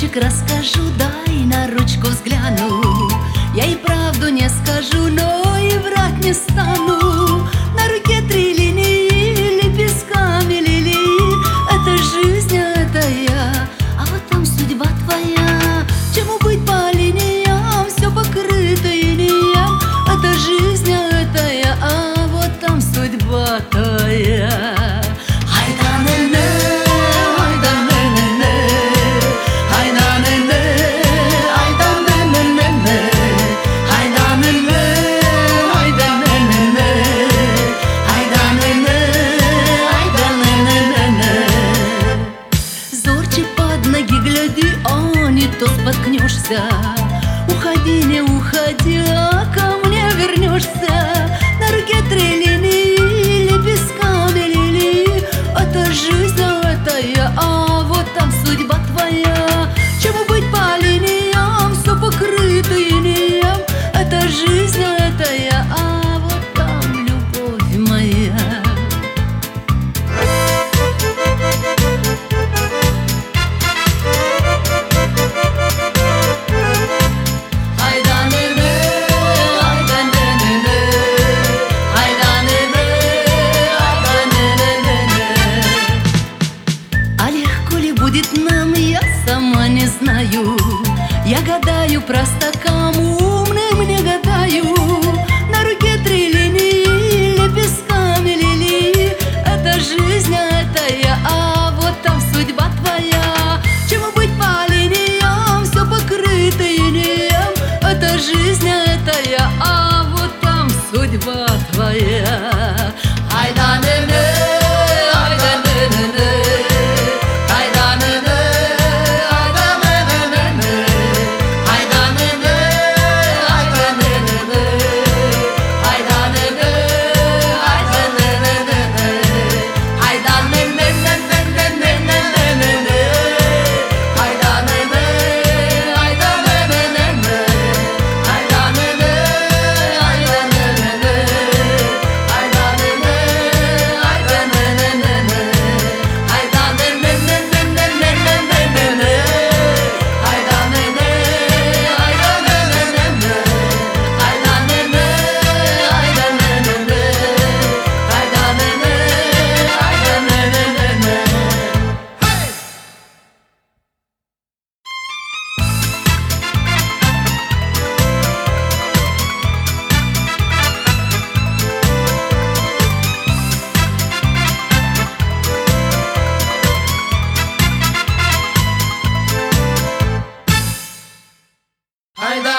Зайчик, расскажу, дай на ручку взгляну. Я и правду не скажу, но и врать не стану. На руке 3 линии, лепестками лилии. Это жизнь, это я, а вот там судьба твоя. Чему быть по линиям, все покрыто инеем. Это жизнь, это я, а вот там судьба твоя. А не то споткнешься. Уходи, не уходи, а ко мне вернешься. На руке 3 линии, лепестками лилии. Это жизнь, это я, а вот там судьба твоя. Чему быть по линиям, все покрыто инеем. Это жизнь, это я, а вот там любовь моя. Будет нам, я сама не знаю. Я гадаю простакам, умным не гадаю. На руке 3 линии, лепестками лилии. Это жизнь, это я, а вот там судьба твоя. Чему быть по линиям, все покрыто инеем. Это жизнь, это я, а вот там судьба твоя. Hayda